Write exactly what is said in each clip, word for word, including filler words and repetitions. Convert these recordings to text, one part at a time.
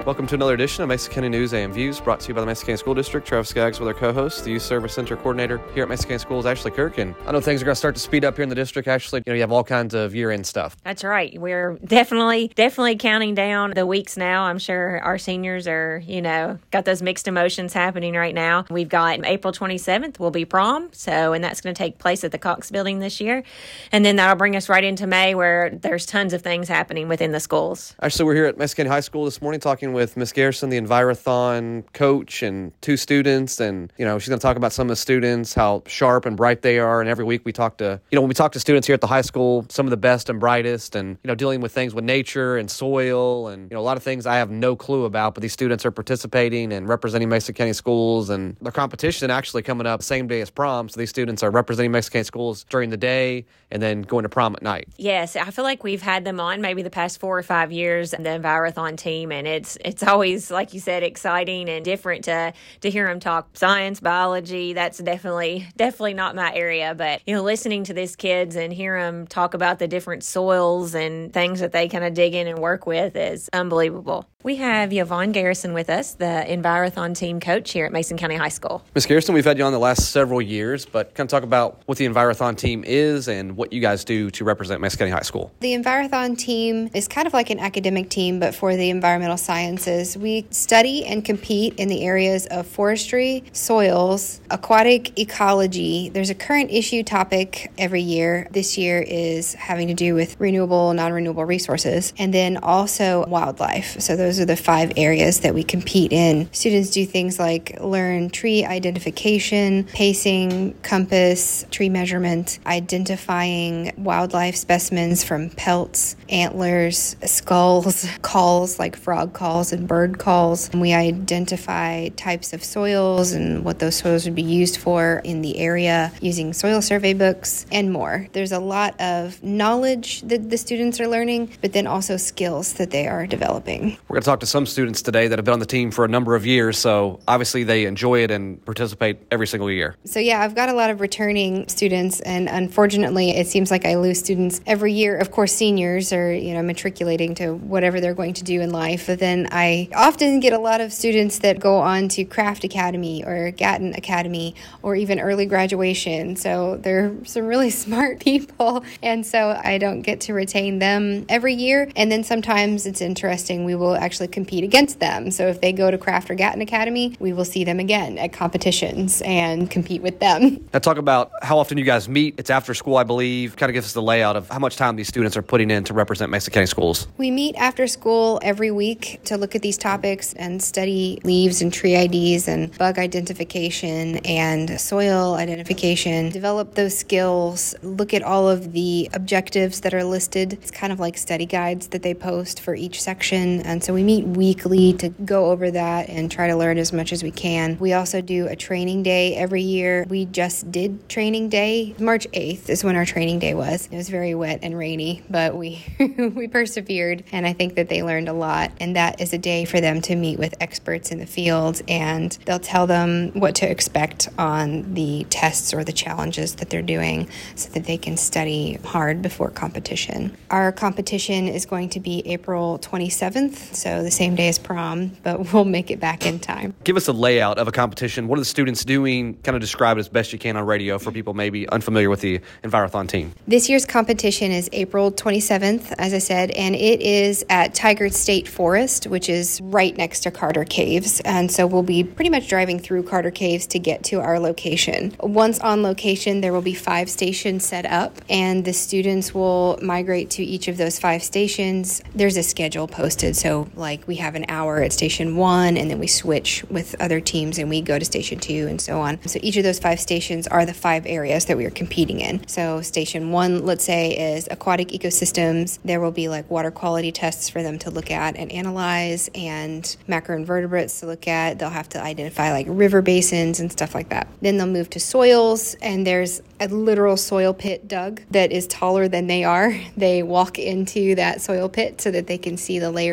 Welcome to another edition of Mesa County News A M Views, brought to you by the Mesa County School District. Travis Skaggs with our co-host, the Youth Service Center Coordinator here at Mesa County Schools, Ashley Kirk. And I know things are going to start to speed up here in the district. Ashley, you know, you have all kinds of year-end stuff. That's right. We're definitely, definitely counting down the weeks now. I'm sure our seniors are, you know, got those mixed emotions happening right now. We've got April twenty-seventh will be prom, so, and that's going to take place at the Cox Building this year. And then that'll bring us right into May, where there's tons of things happening within the schools. Actually, we're here at Mesa County High School this morning talking with Miss Garrison, the Envirothon coach, and two students. And, you know, she's going to talk about some of the students, how sharp and bright they are. And every week we talk to, you know, when we talk to students here at the high school, some of the best and brightest, and, you know, dealing with things with nature and soil and, you know, a lot of things I have no clue about, but these students are participating and representing Mesa County schools, and their competition actually coming up the same day as prom. So these students are representing Mesa County schools during the day and then going to prom at night. Yes, I feel like we've had them on maybe the past four or five years, the Envirothon team, and it's it's always, like you said, exciting and different to to hear them talk science, biology. That's definitely definitely not my area, but you know, listening to these kids and hear them talk about the different soils and things that they kind of dig in and work with is unbelievable. We have Yvonne Garrison with us, the Envirothon team coach here at Mason County High School. Miz Garrison, we've had you on the last several years, but kind of talk about what the Envirothon team is and what you guys do to represent Mesa County High School. The Envirothon team is kind of like an academic team, but for the environmental sciences. We study and compete in the areas of forestry, soils, aquatic ecology. There's a current issue topic every year. This year is having to do with renewable, non-renewable resources, and then also wildlife. So those are the five areas that we compete in. Students do things like learn tree identification, pacing, compass, tree measurement, identifying wildlife specimens from pelts, antlers, skulls, calls like frog calls and bird calls. And we identify types of soils and what those soils would be used for in the area using soil survey books and more. There's a lot of knowledge that the students are learning, but then also skills that they are developing. We're going to talk to some students today that have been on the team for a number of years, so obviously they enjoy it and participate every single year. So yeah, I've got a lot of returning students, and unfortunately it seems like I lose students every year. Of course, seniors are, you know, matriculating to whatever they're going to do in life, but then I often get a lot of students that go on to Craft Academy or Gatton Academy or even early graduation. So they're some really smart people, and so I don't get to retain them every year. And then sometimes it's interesting, we will actually compete against them. So if they go to Craft or Gatton Academy, we will see them again at competitions and compete with them. Now talk about how often you guys meet. It's after school, I believe. Kind of give us the layout of how much time these students are putting in to represent Mesa County schools. We meet after school every week to look at these topics and study leaves and tree I Ds and bug identification and soil identification, develop those skills, look at all of the objectives that are listed. It's kind of like study guides that they post for each section. And so we meet weekly to go over that and try to learn as much as we can. We also do a training day every year. We just did training day. March eighth is when our training day was. It was very wet and rainy, but we we persevered, and I think that they learned a lot. And that is a day for them to meet with experts in the field, and they'll tell them what to expect on the tests or the challenges that they're doing so that they can study hard before competition. Our competition is going to be April twenty-seventh, so the same day as prom, but we'll make it back in time. Give us a layout of a competition. What are the students doing? Kind of describe it as best you can on radio for people maybe unfamiliar with the Envirothon team. This year's competition is April twenty-seventh, as I said, and it is at Tigard State Forest, which is right next to Carter Caves. And so we'll be pretty much driving through Carter Caves to get to our location. Once on location, there will be five stations set up, and the students will migrate to each of those five stations. There's a schedule posted, so like we have an hour at station one, and then we switch with other teams and we go to station two and so on. So each of those five stations are the five areas that we are competing in. So station one, let's say, is aquatic ecosystems. There will be like water quality tests for them to look at and analyze, and macroinvertebrates to look at. They'll have to identify like river basins and stuff like that. Then they'll move to soils, and there's a literal soil pit dug that is taller than they are. They walk into that soil pit so that they can see the layers of soil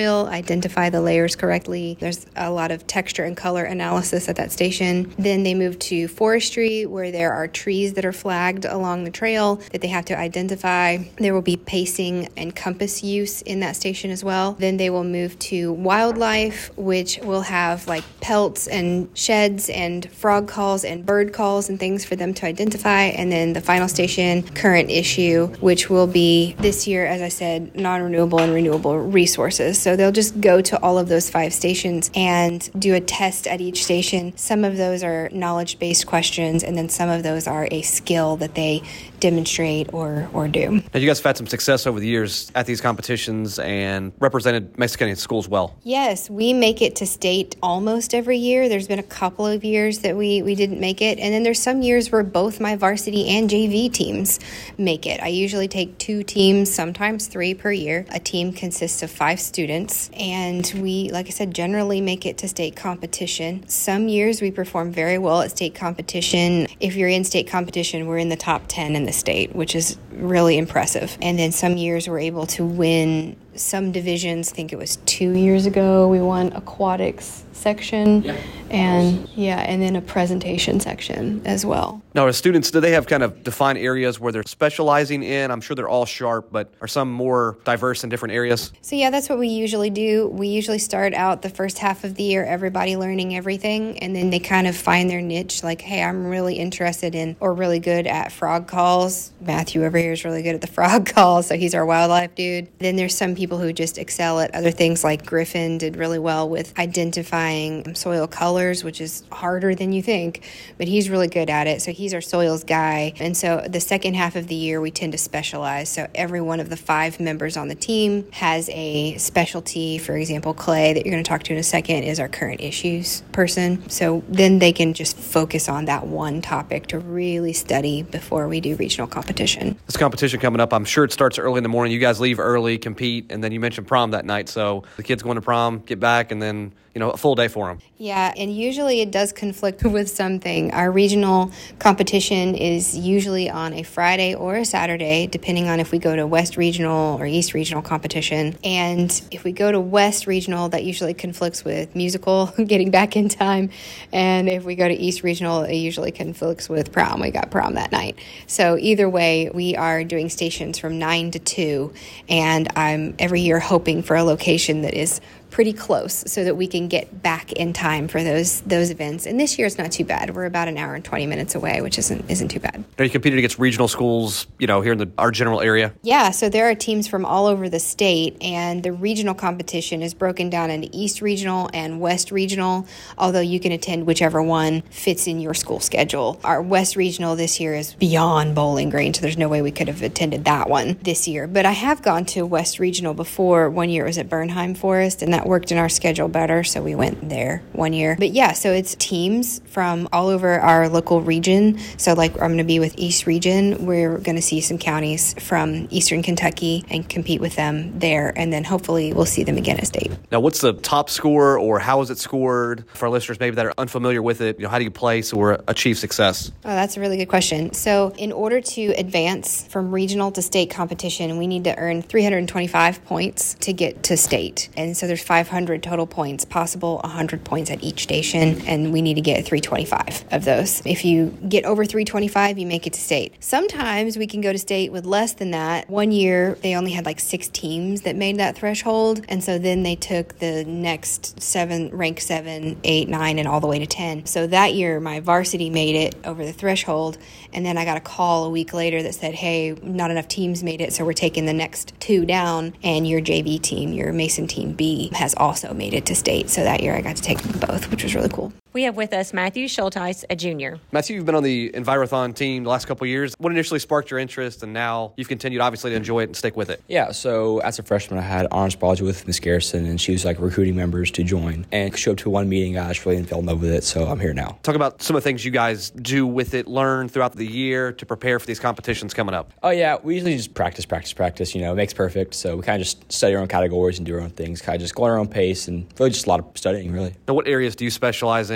soil, identify the layers correctly. There's a lot of texture and color analysis at that station. Then they move to forestry, where there are trees that are flagged along the trail that they have to identify. There will be pacing and compass use in that station as well. Then they will move to wildlife, which will have like pelts and sheds and frog calls and bird calls and things for them to identify. And then the final station, current issue, which will be this year, as I said, non-renewable and renewable resources. So they'll just go to all of those five stations and do a test at each station. Some of those are knowledge-based questions, and then some of those are a skill that they demonstrate or, or do. Now, you guys have had some success over the years at these competitions and represented Mexican schools well. Yes, we make it to state almost every year. There's been a couple of years that we, we didn't make it, and then there's some years where both my varsity and J V teams make it. I usually take two teams, sometimes three per year. A team consists of five students, and we, like I said, generally make it to state competition. Some years we perform very well at state competition. If you're in state competition, we're in the top ten in the state, which is really impressive. And then some years we're able to win some divisions. I think it was two years ago we won aquatics section, yep. and yeah, and then a presentation section as well. Now, as students, do they have kind of defined areas where they're specializing in? I'm sure they're all sharp, but are some more diverse in different areas? So yeah, that's what we usually do. We usually start out the first half of the year, everybody learning everything, and then they kind of find their niche, like, hey, I'm really interested in or really good at frog calls. Matthew over here is really good at the frog calls, so he's our wildlife dude. Then there's some people who just excel at other things, like Griffin did really well with identifying soil colors, which is harder than you think, but he's really good at it. So he's our soils guy. And so the second half of the year, we tend to specialize. So every one of the five members on the team has a specialty. For example, Clay, that you're going to talk to in a second, is our current issues person. So then they can just focus on that one topic to really study before we do regional competition. This competition coming up, I'm sure it starts early in the morning. You guys leave early, compete, and then you mentioned prom that night. So the kids going to prom, get back, and then, you know, a full day for them. Yeah, and usually it does conflict with something. Our regional competition is usually on a Friday or a Saturday, depending on if we go to West Regional or East Regional competition. And if we go to West Regional, that usually conflicts with musical, getting back in time. And if we go to East Regional, it usually conflicts with prom. We got prom that night. So either way, we are doing stations from nine to two, and I'm every year hoping for a location that is pretty close so that we can get back in time for those those events. And this year it's not too bad. We're about an hour and twenty minutes away, which isn't isn't too bad. Are you competing against regional schools, you know, here in the our general area? Yeah, so there are teams from all over the state, and the regional competition is broken down into East Regional and West Regional, although you can attend whichever one fits in your school schedule. Our West Regional this year is beyond Bowling Green, so there's no way we could have attended that one this year. But I have gone to West Regional before. One year it was at Bernheim Forest, and that worked in our schedule better, so we went there one year. But yeah, so it's teams from all over our local region. So like I'm going to be with East Region. We're going to see some counties from Eastern Kentucky and compete with them there, and then hopefully we'll see them again at state. Now, what's the top score, or how is it scored? For our listeners maybe that are unfamiliar with it, you know, how do you place or achieve success? Oh, that's a really good question. So in order to advance from regional to state competition, we need to earn three hundred twenty-five points to get to state. And so there's five hundred total points possible, one hundred points at each station, and we need to get three hundred twenty-five of those. If you get over three hundred twenty-five, you make it to state. Sometimes we can go to state with less than that. One year, they only had like six teams that made that threshold, and so then they took the next seven, rank seven, eight, nine, and all the way to ten. So that year, my varsity made it over the threshold, and then I got a call a week later that said, hey, not enough teams made it, so we're taking the next two down, and your J V team, your Mason Team B, has also made it to state. So that year I got to take them both, which was really cool. We have with us Matthew Schulteis, a junior. Matthew, you've been on the Envirothon team the last couple of years. What initially sparked your interest, and now you've continued, obviously, to enjoy it and stick with it? Yeah, so as a freshman, I had honors biology with Miz Garrison, and she was like recruiting members to join. And showed up to one meeting, I just really fell in love with it, so I'm here now. Talk about some of the things you guys do with it, learn throughout the year to prepare for these competitions coming up. Oh, yeah, we usually just practice, practice, practice. You know, it makes perfect. So we kind of just study our own categories and do our own things, kind of just go at our own pace, and really just a lot of studying, really. Now, what areas do you specialize in?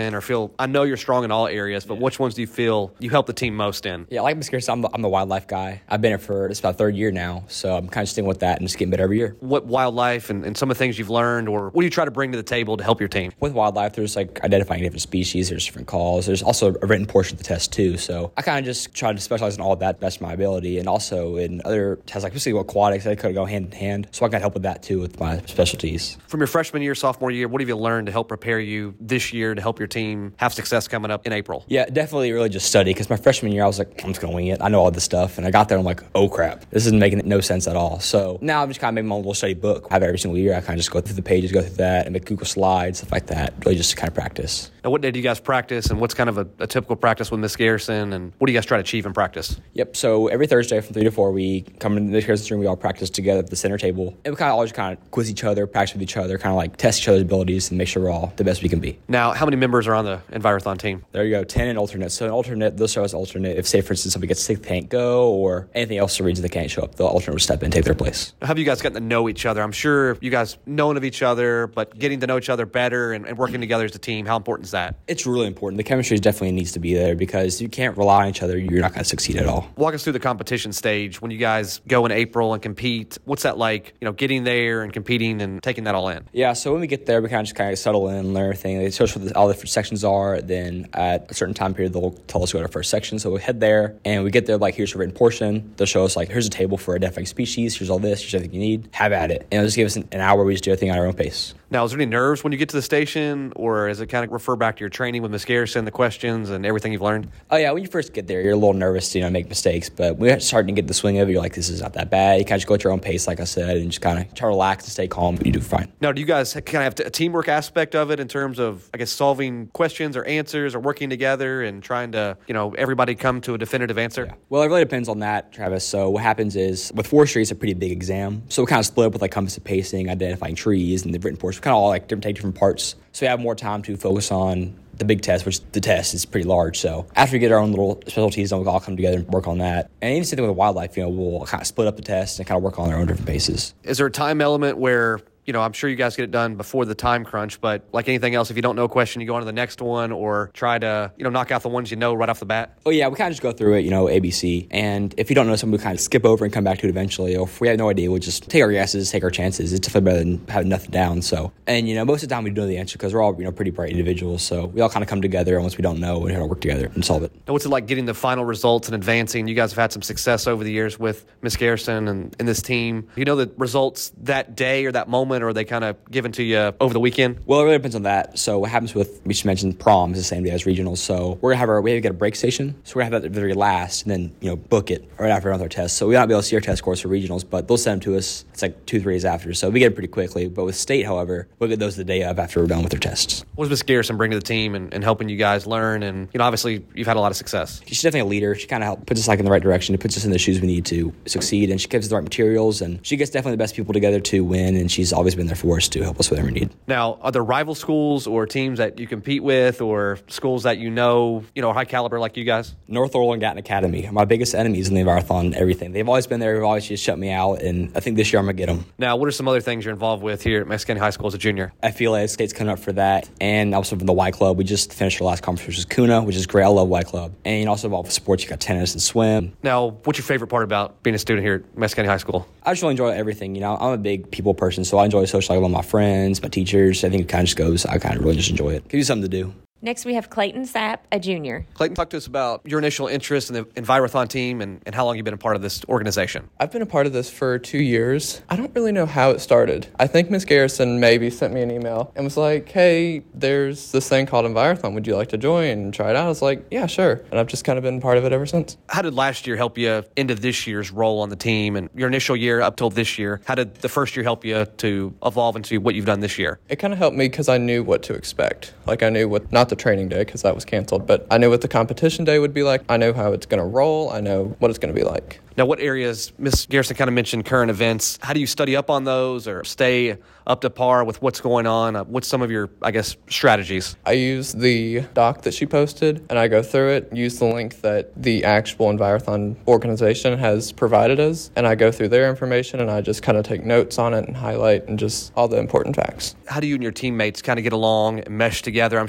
in or feel, I know you're strong in all areas, but yeah. which ones do you feel you help the team most in? Yeah, like Miz Garrison, I'm the, I'm the wildlife guy. I've been here for it's about third year now, so I'm kind of sticking with that and just getting better every year. What wildlife and, and some of the things you've learned, or what do you try to bring to the table to help your team? With wildlife, there's like identifying different species, there's different calls. There's also a written portion of the test too, so I kind of just try to specialize in all of that, best of my ability, and also in other tests, like especially aquatics, I could go hand in hand, so I can help with that too with my specialties. From your freshman year, sophomore year, what have you learned to help prepare you this year to help your team have success coming up in April? Yeah, definitely really just study, because my freshman year I was like, I'm just going to wing it. I know all this stuff, and I got there and I'm like, oh crap, this isn't making no sense at all. So now I'm just kind of making my own little study book. I have it every single year. I kind of just go through the pages, go through that, and make Google slides, stuff like that, really just to kind of practice. Now, what day do you guys practice, and what's kind of a, a typical practice with Miz Garrison, and what do you guys try to achieve in practice? Yep, so every Thursday from three to four, we come into Miz Garrison's room, we all practice together at the center table, and we kind of always kind of quiz each other, practice with each other, kind of like test each other's abilities and make sure we're all the best we can be. Now, how many members are on the Envirothon team? There you go, ten in alternate. So an alternate, they'll show us alternate. If, say, for instance, somebody gets sick, they can't go, or anything else for reason they can't show up, the alternate will step in and take their place. How have you guys gotten to know each other? I'm sure you guys known of each other, but getting to know each other better and, and working together as a team, how important is that? It's really important. The chemistry definitely needs to be there, because you can't rely on each other. You're not going to succeed at all. Walk us through the competition stage when you guys go in April and compete. What's that like, you know, getting there and competing and taking that all in? Yeah, so when we get there, we kind of just kind of settle in and learn everything. They show us what all the different sections are. Then at a certain time period, they'll tell us to go to our first section. So we head there, and we get there, like, here's your written portion. They'll show us, like, here's a table for identifying species. Here's all this. Here's everything you need. Have at it. And they'll just give us an, an hour where we just do everything at our own pace. Now, is there any nerves when you get to the station, or is it kind of refer back to your training with Miz Garrison, the questions and everything you've learned? Oh, yeah, when you first get there, you're a little nervous to, you know, make mistakes, but when you're starting to get the swing of it, you're like, this is not that bad. You kind of just go at your own pace, like I said, and just kind of try to relax and stay calm, but you do fine. Now, do you guys kind of have a teamwork aspect of it in terms of, I guess, solving questions or answers or working together and trying to, you know, everybody come to a definitive answer? Yeah. Well, it really depends on that, Travis. So what happens is, with forestry, it's a pretty big exam. So we kind of split up with, like, compass and pacing, identifying trees, and the written portion. We kind of all, like, different, take different parts. So we have more time to focus on the big test, which the test is pretty large. So after we get our own little specialties, then we'll all come together and work on that. And even same thing with wildlife, you know, we'll kind of split up the test and kind of work on our own different paces. Is there a time element where, you know, I'm sure you guys get it done before the time crunch, but like anything else, if you don't know a question, you go on to the next one or try to, you know, knock out the ones you know right off the bat? Oh, yeah, we kind of just go through it, you know, A B C. And if you don't know something, we kind of skip over and come back to it eventually. Or if we have no idea, we'll just take our guesses, take our chances. It's definitely better than having nothing down. So, and, you know, most of the time we do know the answer because we're all, you know, pretty bright individuals. So we all kind of come together, and once we don't know, we have to work together and solve it. Now, what's it like getting the final results and advancing? You guys have had some success over the years with Miz Garrison and, and this team. You know the results that day or that moment, or are they kind of given to you over the weekend? Well, it really depends on that. So what happens with, we just mentioned prom is the same day as regionals. So we're gonna have our, we have to get a break station. So we're gonna have that at the very last and then, you know, book it right after another test. So we won't be able to see our test scores for regionals, but they'll send them to us. It's like two, three days after. So we get it pretty quickly. But with state, however, we'll get those the day of after we're done with their tests. What does Miz Garrison bring to the team and, and helping you guys learn? And, you know, obviously you've had a lot of success. She's definitely a leader. She kind of helps puts us like in the right direction. It puts us in the shoes we need to succeed. And she gives us the right materials. And she gets definitely the best people together to win. And she's always been there for us to help us with whatever we need. Now, are there rival schools or teams that you compete with or schools that you know, you know, high caliber like you guys? North Orland Gatton Academy. My biggest enemies in the Envirothon, everything. They've always been there. They've always just shut me out. And I think this year I'm going to get them. Now, what are some other things you're involved with here at Mexican High School as a junior? F E L A State's coming up for that. And also from the Y Club. We just finished our last conference, which is C U N A, which is great. I love Y Club. And you also involved with sports. You got tennis and swim. Now, what's your favorite part about being a student here at Mexican High School? I just really enjoy everything. You know, I'm a big people person, so I enjoy socializing with my friends, my teachers. I think it kind of just goes. I kind of really just enjoy it. Gives you something to do. Next, we have Clayton Sapp, a junior. Clayton, talk to us about your initial interest in the Envirothon team and, and how long you've been a part of this organization. I've been a part of this for two years. I don't really know how it started. I think Miz Garrison maybe sent me an email and was like, hey, there's this thing called Envirothon. Would you like to join and try it out? I was like, yeah, sure. And I've just kind of been part of it ever since. How did last year help you into this year's role on the team? And your initial year up till this year, how did the first year help you to evolve into what you've done this year? It kind of helped me because I knew what to expect. Like I knew what, not the training day because that was canceled, but I knew what the competition day would be like. I know how it's going to roll. I know what it's going to be like. Now, what areas, Miz Garrison kind of mentioned current events. How do you study up on those or stay up to par with what's going on? Uh, what's some of your, I guess, strategies? I use the doc that she posted, and I go through it, use the link that the actual Envirothon organization has provided us, and I go through their information, and I just kind of take notes on it and highlight and just all the important facts. How do you and your teammates kind of get along and mesh together? I'm sure some of you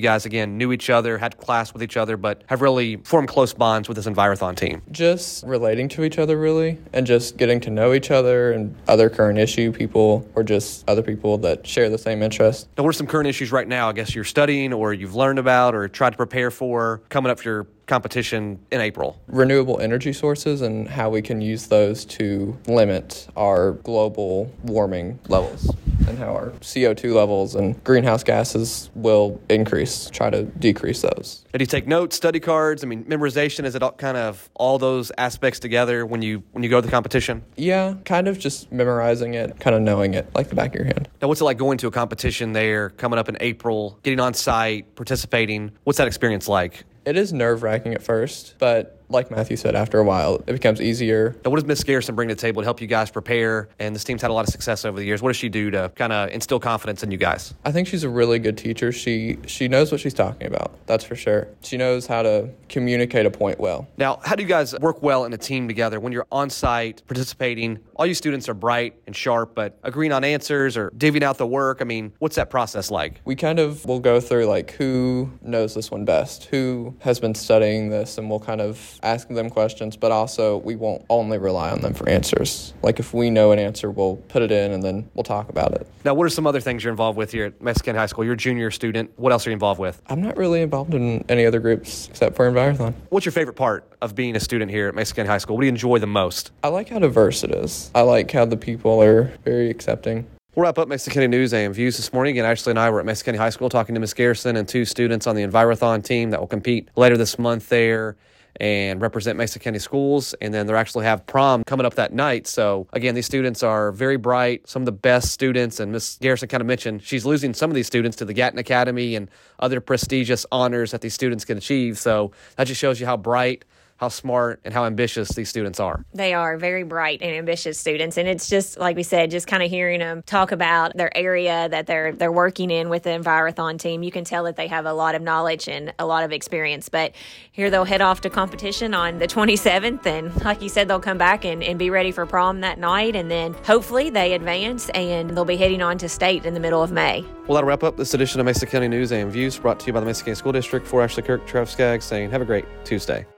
guys, again, knew each other, had class with each other, but have really formed close bonds with this Envirothon team? Just relating to each other, really, and just getting to know each other and other current issue people or just other people that share the same interests. Now, what are some current issues right now, I guess, you're studying or you've learned about or tried to prepare for coming up for your competition in April? Renewable energy sources and how we can use those to limit our global warming levels and how our C O two levels and greenhouse gases will increase, try to decrease those. Did you take notes, study cards? I mean, memorization, is it all kind of all those aspects together when you when you go to the competition? Yeah, kind of just memorizing it, kind of knowing it like the back of your hand. Now, what's it like going to a competition there, coming up in April, getting on site, participating? What's that experience like? It is nerve-wracking at first, but like Matthew said, after a while, it becomes easier. Now, what does Miss Garrison bring to the table to help you guys prepare? And this team's had a lot of success over the years. What does she do to kind of instill confidence in you guys? I think she's a really good teacher. She she knows what she's talking about, that's for sure. She knows how to communicate a point well. Now, how do you guys work well in a team together when you're on site, participating? All you students are bright and sharp, but agreeing on answers or divvying out the work. I mean, what's that process like? We kind of will go through like who knows this one best, who has been studying this, and we'll kind of ask them questions, but also we won't only rely on them for answers. Like if we know an answer, we'll put it in and then we'll talk about it. Now, what are some other things you're involved with here at Mexican High School? You're a junior student. What else are you involved with? I'm not really involved in any other groups except for Envirothon. What's your favorite part of being a student here at Mexican High School? What do you enjoy the most? I like how diverse it is. I like how the people are very accepting. We'll wrap up Mexican County News A M Views this morning. Again, Ashley and I were at Mexican County High School talking to Miss Garrison and two students on the Envirothon team that will compete later this month there and represent Mexican County schools. And then they'll actually have prom coming up that night. So again, these students are very bright, some of the best students. And Miss Garrison kind of mentioned she's losing some of these students to the Gatton Academy and other prestigious honors that these students can achieve. So that just shows you how bright, how smart, and how ambitious these students are. They are very bright and ambitious students. And it's just, like we said, just kind of hearing them talk about their area that they're they're working in with the Envirothon team. You can tell that they have a lot of knowledge and a lot of experience. But here they'll head off to competition on the twenty-seventh. And like you said, they'll come back and, and be ready for prom that night. And then hopefully they advance and they'll be heading on to state in the middle of May. Well, that'll wrap up this edition of Mesa County News A M Views, brought to you by the Mesa County School District. For Ashley Kirk, Travis Skaggs saying have a great Tuesday.